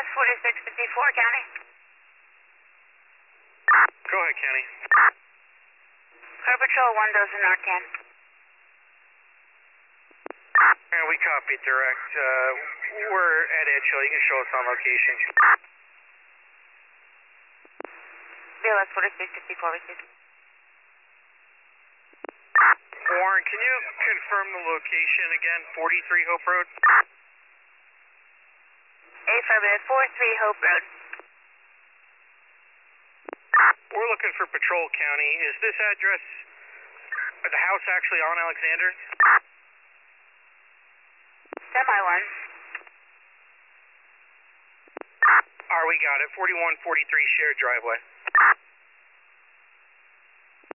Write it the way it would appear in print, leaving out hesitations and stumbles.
4654, County. Go ahead, County. Car Patrol 1 dozen Narcan. Yeah, we copied direct. We're at Edgehill. You can show us on location. BLS 4654, received. Warren, can you confirm the location again? 43 Hope Road? Affirmative, 43 Hope Road. We're looking for Patrol County. Is this address, the house actually on Alexander? Semi-1. We got it. 4143 shared driveway.